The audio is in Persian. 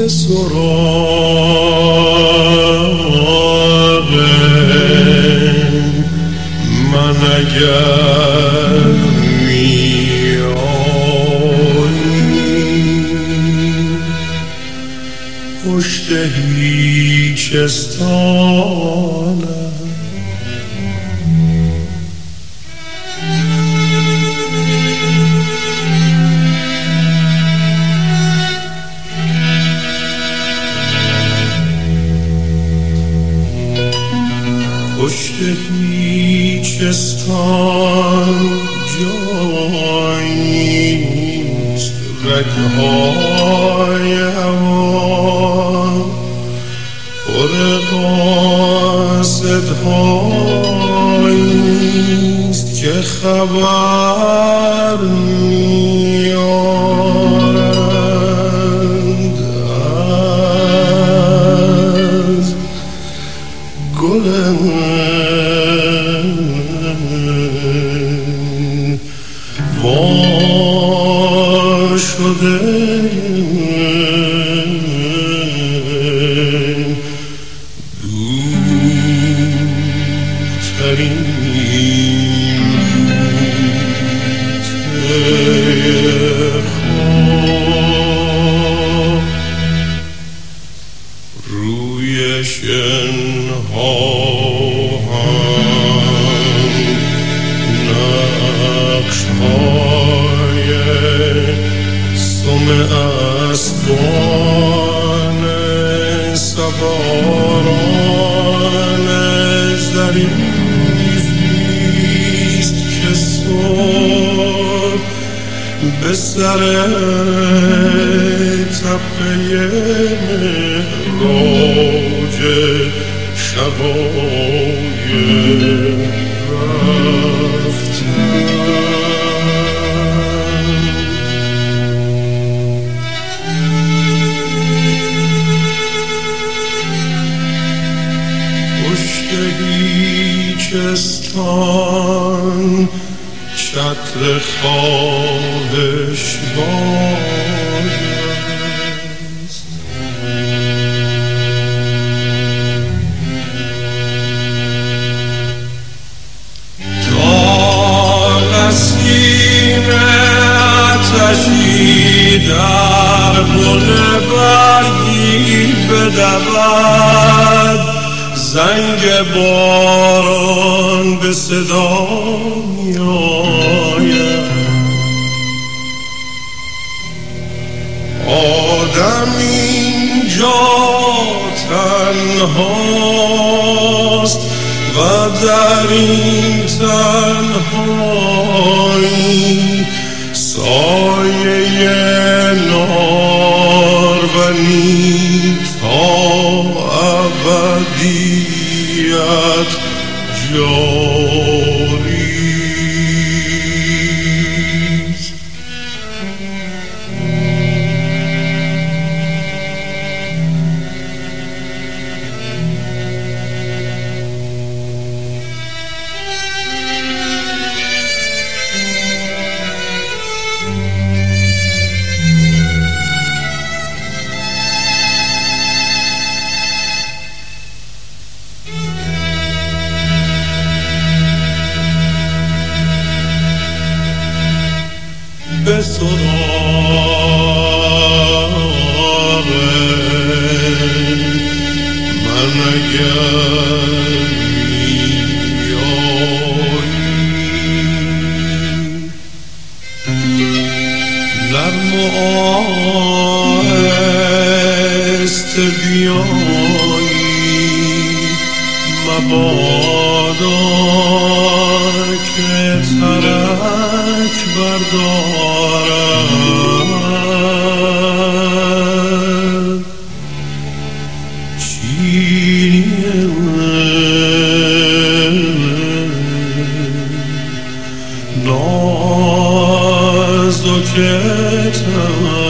به سراغ من اگر میایی، پشت هیچ استانم پشت هیچستان جایی نیست، رگهای هوا پر قاصدهایی نیست که خبر میارند از گل وا شده دورترین خواب روی شنها اسبان سواران ظریفیست که صبح به سر تپه مهراج شبای هیچستان چتر خواهش باست، تا نسیم آتشی در گل برگی بدود، زنگ باران به صدا می آید. آدم اینجا تنهاست و در این تنهایی سایه نارونی تا ابدیت جاری است. به سراغ من اگر میایی، نرم و آهسته بیایی، مبادا که ترک بردارد چینی نازک